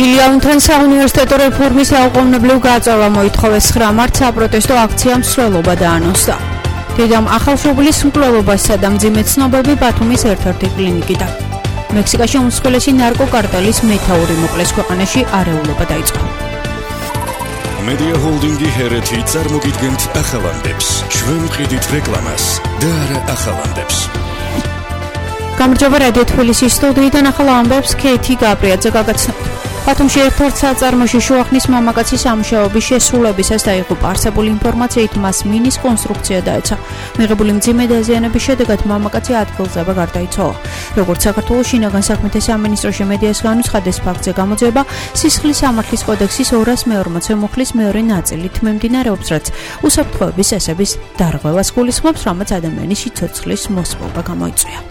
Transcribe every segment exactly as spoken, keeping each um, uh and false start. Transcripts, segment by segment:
ილიანთან საუნივერსიტეტო რეფორმის აუყოვნებლივ გაწევა მოითხოვეს ცხრა მარტს საპროტესტო აქციამ მსვლელობა დაანონსა. დედამ ახალშობილის მკვლელობასა და მძიმე ცნობები ბათუმის ერთ-ერთი კლინიკიდან. მექსიკაში უმსხვილესი ნარკოკარტელის მეთაური მოკლეს ქვეყანაში არეულობა დაიწყო. Media Holding-ი ჰერეთი წარმოგიდგენთ ახალანდებს. ჩვენ ვყიდით რეკლამას და არა ახალანდებს. გამარჯობა რადიო თბილისის სტუდიიდან ახალ ამბებს ქეთი გაბრიაძე გაგაცნობთ. ბათუმში ერთ-ერთ საწარმოში შუახნის მამაკაცის სამუშაოების შესრულებისას დაიღუპა. არსებული ინფორმაციით მას მინის კონსტრუქცია დაეცა. მიღებული მძიმე დაზიანების შედეგად მამაკაცი ადგილზევე გარდაიცვალა. როგორც საქართველოს შინაგან საქმეთა სამინისტროში მედიას განუცხადეს ფაქტზე გამოძიება სისხლის სამართლის კოდექსის ორას მეორმოცე მუხლის მეორე ნაწილით მიმდინარეობს, რაც უსაფრთხოების წესების დარღვევას გულისხმობს, რამაც ადამიანის სიცოცხლის მოსპობა გამოიწვია.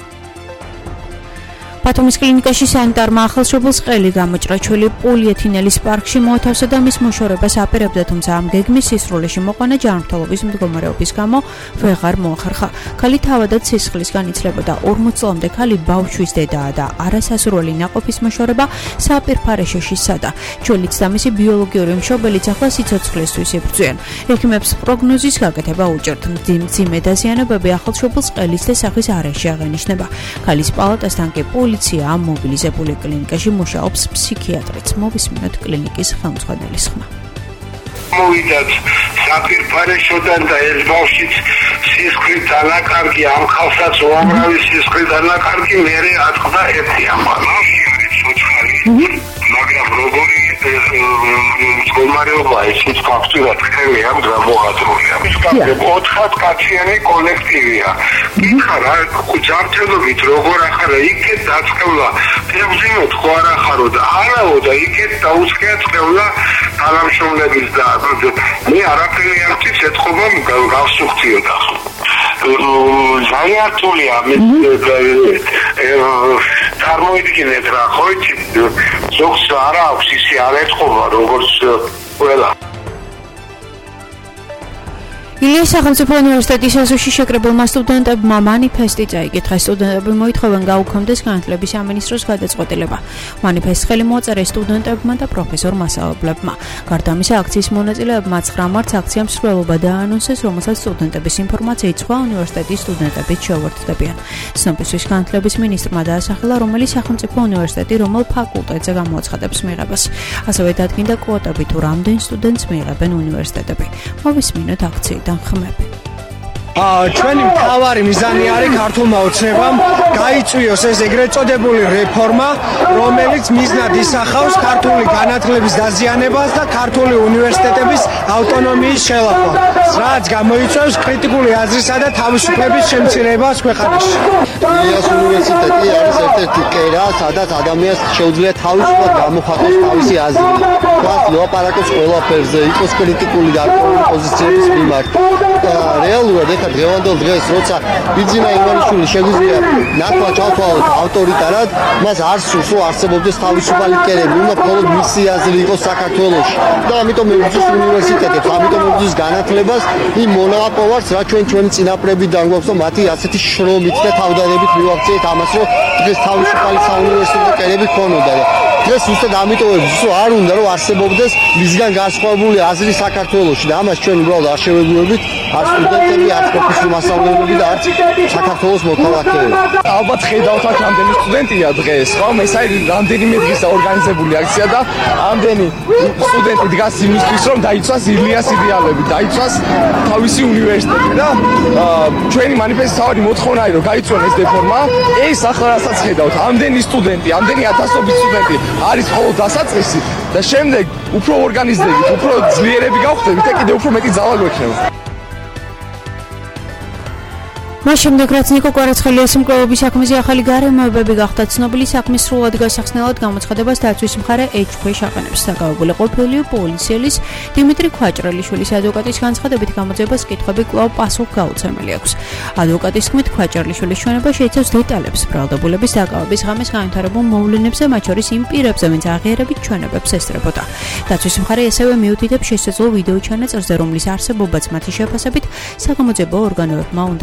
ბათუმის კლინიკაში სანიტარმა ახალშობილს ყელი გამოჭრა. ჩვილი პოლიეთინელის პარკში მოათავსა და მის მოშორებას აპირებდა, თუმცა ამ გეგმის სისრულეში მოყვანა ჯანმრთელობის მდგომარეობის გამო ვეღარ მოახერხა. ქალი თავადაც სისხლისგან იცლებოდა. ორმოც წლამდე ქალი ბავშვის დედაა და არასასურველი ნაყოფის მოშორება საპირფარეშოში სცადა. ჩვენიც და მისი ბიოლოგიური მშობელიც ახლა სიცოცხლისთვის იბრძვიან. ექიმებს პროგნოზის გაკეთება უჭერთ. მძიმე დაზიანებები ახალშობილს ყელის და სახის არეში აღენიშნება. ქალის პალატასთან კი პოლიცია ამ მობილიზებული კლინიკაში მუშაობს ფსიქიატრიც. მოვისმინოთ კლინიკის ხელმძღვანელის ხმა. მოვიდათ საპირფარეშოდან და ეს ბავშვიც სისხლით დანაკარგი, ამ ხალხსაც უამრავი სისხლით დანაკარგი მერე ატყდა ერთი ამბავი. სოციალი მაგრამ როგორი მდგომარეობა ისიც ფაქტურად ხელი ამ გამოღადრული. ამის გამო ოთხად კაციანი კოლექტივია. იქა რა ჯანმრთელობით როგორ ახარა იქეთ დაწყევლა ფეხბურთი ხო არ ახარო და არაო და იქეთ დაუწყია წყევლა თანამშრომლების და მე არაფერი არ ვიცი ეთქობა გავსუხთიოდა. ზაიართულია მე წარმოიდგინეთ რა ხო იცი ზოგს არა აქვს ისე არ ეთქობა როგორც ყველა. ილიის სახელმწიფო უნივერსიტეტის ეზოში შეკრებილმა სტუდენტებმა მანიფესტი წაიკითხა. სტუდენტები მოითხოვენ გაუქმდეს განათლების სამინისტროს გადაწყვეტილება. მანიფესტს ხელი მოაწერეს სტუდენტებმა და პროფესორ მასწავლებლებმა. გარდა ამისა, აქციის მონაწილეებმა ცხრა მარტს აქცია მსვლელობა დააანონსეს, რომელსაც სტუდენტების ინფორმაციით სხვა უნივერსიტეტის სტუდენტებიც შეუერთდებიან. ცნობისთვის განათლების მინისტრმა დაასახელა, რომელი სახელმწიფო უნივერსიტეტი რომელ ფაკულტეტზე გამოაცხადებს მიღებას. ასევე დადგინდა კვოტები თუ რამდენ სტუდენტს მიიღებენ უნივერსიტეტები. მოვისმინოთ აქციიდან ხმები. ჩვენი მთავარი მიზანი არის ქართულმა ოცნებამ გაიწვიოს ეს ეგრეთ წოდებული რეფორმა, რომელიც მიზნად ისახავს ქართული განათლების დაზიანებას და ქართული უნივერსიტეტების ავტონომიის შელაფას, რაც გამოიწვევს კრიტიკული აზრისა და თავისუფლების შემცირებას ქვეყანაში. ილიის უნივერსიტეტი არის ერთ-ერთი კერა, სადაც ადამიანს შეუძლია თავისუფლად გამოხატოს თავისი აზრი. თქვათ, ლაპარაკოს ყველაფერზე, იყოს კრიტიკული და აქტიური პოზიციების მიმართ. რეალურად ეხლა დღევანდელ დღეს როცა ბიძინა ივანიშვილი შეგვიძლია ნათლა ჩავთვალოთ ავტორიტარად, მას არ სურს რომ არსებობდეს თავისუფალი კერები, უნდა მხოლოდ მისი აზრი იყოს საქართველოში. და ამიტომ მებრძვის უნივერსიტეტებს, ამიტომ მებრძვის განათლებას იმ მონაპოვარს, რა ჩვენ ჩვენი წინაპრებიდან გვაქვს, რომ მათი ასეთი შრომით და თავდადებით მივაქციეთ ამას, რომ დღეს თავისუფალი საუნივერსიტეტო კერები ქონოდა. დღეს უბრალოდ ამიტომ მებრძვის რომ არ უნდა რომ არსებობდეს მისგან განსხვავებული აზრი საქართველოში და ამას ჩვენ უბრალოდ არ შევეგუებით, არ სტუდენტები, არ პროფესორ მასწავლებლები და არც საქართველოს მოქალაქეები. ალბათ ხედავთ აქ რამდენი სტუდენტია დღეს, ხო? ეს არის რამდენიმე დღის ორგანიზებული აქცია და ამდენი სტუდენტი დგას იმისთვის, რომ დაიცვას ილიას იდეალები, დაიცვას თავისი უნივერსიტეტი და ჩვენი მანიფესტის თავი მოთხოვნა არის, რომ გაიწვიონ ეს რეფორმა. ეს ახლა რასაც ხედავთ, ამდენი სტუდენტი, ამდენი ათასობით სტუდენტი არის მხოლოდ დასაწყისი და შემდეგ უფრო ორგანიზდებით, უფრო ძლიერები გავხდებით და კიდევ უფრო მეტი ძალა გვექნება. მას შემდეგ რაც ნიკო კვარაცხელიას მკვლელობის საქმეზე ახალი გარემოებები გახდა ცნობილი, საქმის სრულად გასახსნელად გამოცხადებას დაცვის მხარე ეჩქვეშ აყენებს. დაკავებული ყოფილი პოლიციელის დიმიტრი ქვაჭრელიშვილის ადვოკატის განცხადებით გამოძიებას კითხვები კვლავ პასუხგაუცემელი აქვს. ადვოკატის თქმით, ქვაჭრელიშვილის ჩვენება შეიცავს დეტალებს ბრალდებულების დაკავების ღამეს განვითარებულ მოვლენებზე, მათ შორის იმ პირებზე, ვინც აღიარებით ჩვენებებს ესწრებოდა. დაცვის მხარე ასევე მიუთითებს შესაძლო ვიდეო ჩანაწერზე, რომლის არსებობაც მათი შეფასებით საგამოძიებო ორგანოებმა უნდა დაადგინონ.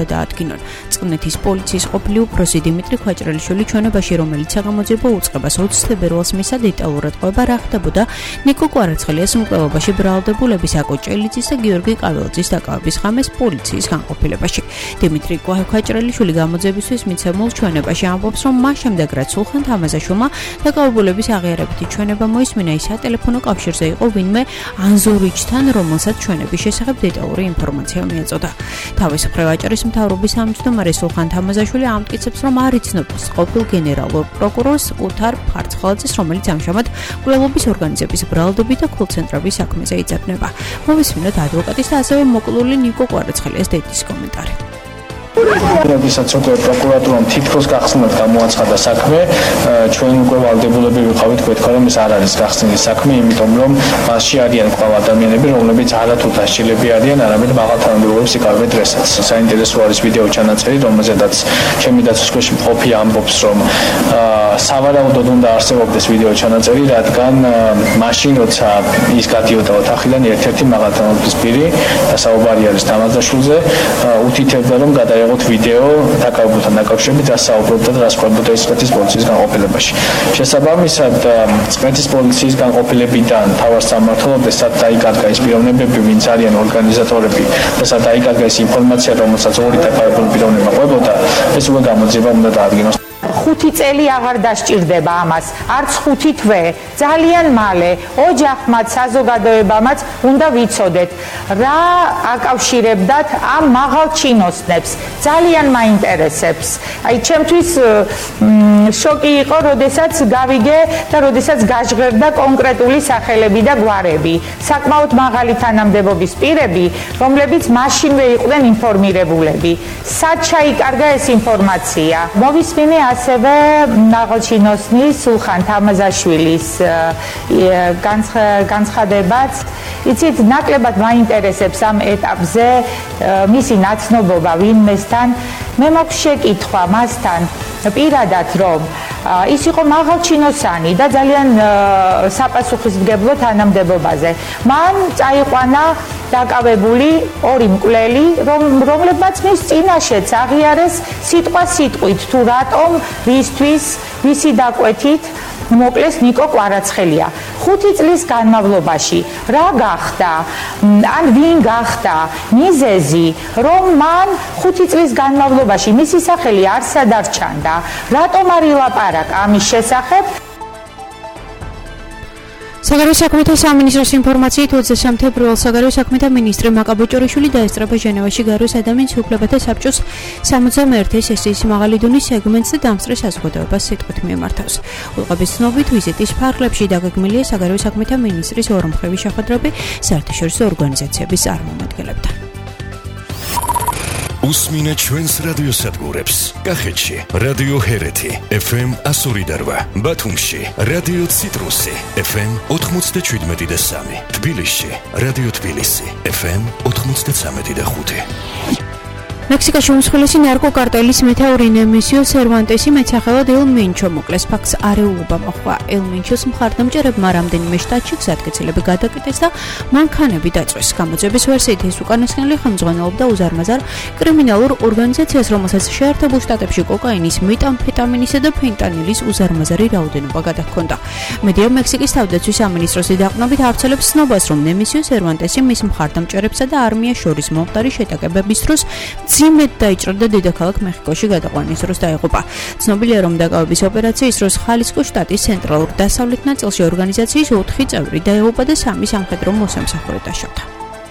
მოისმინონ. წყნეთის პოლიციის ყოფილი უფროსი დიმიტრი ქვაჭრელიშვილი ჩვენებაში, რომელიც საგამოძიებო უწყებას ოცი თებერვალს მისცა დეტალურად ყვება რა ხდებოდა ნიკო კვარაცხელიას მკვლელობაში ბრალდებულების აკო ჭელიძის და გიორგი ყაველძის დაკავების ღამეს პოლიციის განყოფილებაში. დიმიტრი ქვაჭრელიშვილი გამოძიებისთვის მიცემულ ჩვენებაში ამბობს, რომ მას შემდეგ რაც სულხან თამაზაშვილმა დაკავებულების აღიარებითი ჩვენება მოისმინა, ის სატელეფონო კავშირზე იყო ვინმე ანზორიჩთან, რომელსაც ჩვენების შესახებ დეტალური ინფორმაცია მიეწოდა. თავის მხრივ აჭარის მთავრობის თავმჯდომარე სულხან თამაზაშვილი ამტკიცებს, რომ არ იცნობს ყოფილ გენერალურ პროკურორს უთარ ფარცხალაძეს, რომელიც ამჟამად მკვლელობის ორგანიზების ბრალდებით და კოლცენტრების საქმეზე იძებნება. მოვისმინოთ ადვოკატის და ასევე მოკლული ნიკო კვარაცხელიას დედის კომენტარი. როდესაც უკვე პროკურატურამ თითქოს გახსნილად გამოაცხადა საქმე, ჩვენ უკვე ვალდებულები ვიყავით გვეთქვა, რომ ეს არ არის გახსნილი საქმე, იმიტომ რომ მასში არიან კვლავ ადამიანები, რომლებიც არათუ დასჯილები არიან, არამედ მაღალ თანამდებობებს იკავებენ დღესაც. საინტერესო არის ვიდეო ჩანაწერი, რომელზედაც ჩემი დაცვის ქვეშ მყოფი ამბობს, რომ სავარაუდოდ უნდა არსებობდეს ვიდეო ჩანაწერი, რადგან მაშინ როცა ის გადიოდა ოთახიდან, ერთ-ერთი მაღალ თანამდებობის პირი, საუბარი არის თამაზაშვილზე, უთითებდა, რომ გადაიღოთ ვიდეო დაკავებულთან დაკავშირებით, რა საუბრობდა და რა სკვებოდა წყეთის პოლიციის განყოფილებაში. შესაბამისად, წყეთის პოლიციის განყოფილებიდან თავარ სამმართველოდეს სად დაიკარგა ის პიროვნებები, ვინც არიან ორგანიზატორები და სად დაიკარგა ის ინფორმაცია, რომელსაც ორი დაკავებული პიროვნება ყვებოდა, ეს უკვე გამოძიება უნდა დაადგინოს. ხუთი წელი აღარ დასჭირდება ამას, არც ხუთი თვე, ძალიან მალე ოჯახმაც, საზოგადოებამაც უნდა ვიცოდეთ, რა აკავშირებდათ ამ მაღალ ჩინოსნებს, ძალიან მაინტერესებს. აი, ჩემთვის შოკი იყო, როდესაც გავიგე და როდესაც გაჟღერდა კონკრეტული სახელები და გვარები, საკმაოდ მაღალი თანამდებობის პირები, რომლებიც მაშინვე იყვნენ ინფორმირებულები. სად ჩაიკარგა ეს ინფორმაცია? მოვისმინე ასევე მაღალჩინოსნის სულხან თამაზაშვილის განცხადებაც. იცით, ნაკლებად მაინტერესებს ამ ეტაპზე მისი ნაცნობობა ვინმესთან. მე მაქვს შეკითხვა მასთან პირადად, რომ ის იყო მაღალჩინოსანი და ძალიან საპასუხისმგებლო თანამდებობაზე. მან წაიყვანა დაკავებული ორი მკვლელი, რომლებმაც მის წინაშეც აღიარეს სიტყვა სიტყვით, თუ რატომ, ვისთვის, ვისი დაკვეთით მოკლეს ნიკო კვარაცხელია. ხუთი წლის განმავლობაში რა გახდა, ან ვინ გახდა მიზეზი, რომ მან ხუთი წლის განმავლობაში მისი სახელი არსად არ ჩანდა, რატომ არ ილაპარაკა ამის შესახებ? საგარეო საქმეთა სამინისტროს ინფორმაციით ოცდამეცხრე თებერვალს საგარეო საქმეთა მინისტრი მაკაბო ჭორიშვილი დაესწრება ჟენევაში გაეროს ადამიანის უფლებათა საბჭოს სამოცდამეერთე სესიის მაღალი დონის სეგმენტს და დამსწრე საზოგადოებას სიტყვით მიემართავს. უწყების ცნობით ვიზიტის ფარგლებში დაგეგმილია საგარეო საქმეთა მინისტრის ორმხრივი შეხვედრები საერთაშორისო ორგანიზაციების წარმომადგენლებთან. უსმინეთ ჩვენს რადიოსადგურებს. კახეთში რადიო ჰერეთი ეფ ემ εκατო ორი და რვა, ბათუმში რადიო ციტრუსი ეფ ემ ოთხმოცდაშვიდმეტი და სამი, თბილისში რადიო თბილისი ეფ ემ ოთხმოცდაცამეტი და ხუთი. მექსიკაში უმსხვილესი ნარკოკარტელის მეთაური ნემესიო სერვანტესი მეცახელად ელ მინჩო მოკლეს. ფაქტს არეულობა მოხდა. ელ მინჩოს მხარდამჭერებმა რამდენიმე შტატში გზატკეცილები გადაკეტეს და მანქანები დაწვეს. გამოძიების ვერსიით ეს უკანასკნელი ხელმძღვანელობდა უზარმაზარ კრიმინალურ ორგანიზაციას, რომელსაც შეერთებულ შტატებში კოკაინის, მეტამფეტამინისა და ფენტანილის უზარმაზარი რაოდენობა გადაჰქონდა. მედია მექსიკის თავდაცვის სამინისტროს დიაყნობით ავრცელებს ცნობას, რომ ნემესიო სერვანტესი მის მხარდამჭერებსა და არმიას შორის მომხდარი შეტაკებების დროს ძიმედ დაიჭრა და დედაქალაქ მეხიკოში გადაყვანის დროს დაიღუპა. ცნობილია, რომ დაკავების ოპერაციის დროს ხალისკოს შტატის ცენტრალურ დასავლეთ ნაწილში ორგანიზაციის ოთხი წევრი დაიღუპა და სამი სამხედრო მოსამსახურე დაშავდა.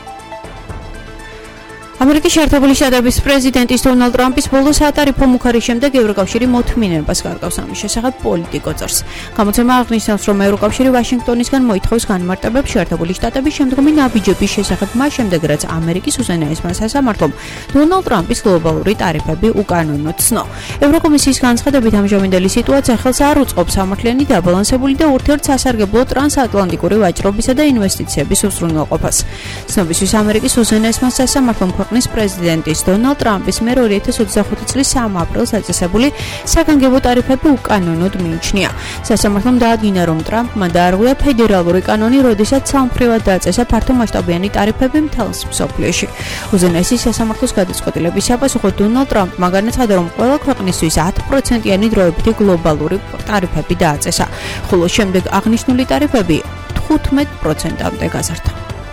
ამერიკის შეერთებული შტატების პრეზიდენტის დონალდ ტრამპის ბოლო საატარიფო მუხარის შემდეგ ევროკავშირი მოთმინებას გარკვევს ამის შესახებ პოლიტიკო წერს. გამოცემა აღნიშნავს, რომ ევროკავშირი ვაშინგტონისგან მოითხოვს განმარტებებს შეერთებული შტატების შემდგომი ნაბიჯების შესახებ, მას შემდეგ რაც ამერიკის უზენაესმა სასამართლომ დონალდ ტრამპის გლობალური ტარიფები უკანონოდ ცნო. ევროკომისიის განცხადებით, ამჟამინდელი სიტუაცია ხელს არ უწყობს სამართლიანი დაბალანსებული და ურთიერთსასარგებლო ტრანსატლანტიკური ვაჭრობისა და ინვესტიციების უზრუნველყოფას. ცნობისთვის ამერიკის უზენაესმა სასამართლომ ქვეყნის პრეზიდენტის დონალდ ტრამპის მიერ ორი ათას ოცდახუთი წლის სამი აპრილს აწესებული საგანგებო ტარიფები უკანონოდ მიიჩნია. სასამართლომ დაადგინა, რომ ტრამპმა დაარღვია ფედერალური კანონი, როდესაც სამფრივად დააწესა ფართომასშტაბიანი ტარიფები მთელს მსოფლიოში. უზენაესი სასამართლოს გადაწყვეტილების საპასუხოდ დონალდ ტრამპმა განაცხადა, რომ ყველა ქვეყნისთვის ათი პროცენტიანი დროებითი გლობალური ტარიფები დააწესა, ხოლო შემდეგ აღნიშნული ტარიფები თხუთმეტ პროცენტამდე გაზარდა.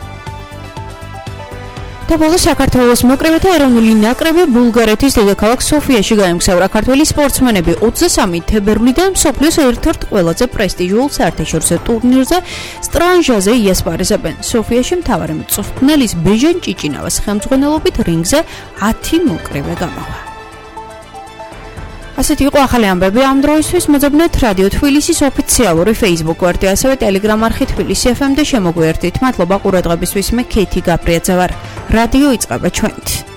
და ბოლოს საქართველოს მოკრებათა ეროვნული ნაკრები ბულგარეთის დედაქალაქ სოფიაში გაემგზავრა. ქართველი სპორტსმენები ოცდასამი თებერვლიდან მსოფლიოს ერთ-ერთ ყველაზე პრესტიჟულ საერთაშორისო ტურნირზე სტრანჟაზე იასპარეზებენ. სოფიაში მთავარი მწვრთნელის ბეჟან ჭიჭინავას ხელმძღვანელობით რინგზე ათი მოკრებე გამავა. ასეთი იყო ახალი ამბები ამ დროისთვის. მოძებნეთ რადიო თბილისის ოფიციალური Facebook გვერდი, ასევე Telegram არხი თბილისი ეფ ემ და შემოგვიერთდით. მადლობა ყურადღებისთვის. მე ქეითი გაბრიაძე ვარ. რადიო იწყება ჩვენით.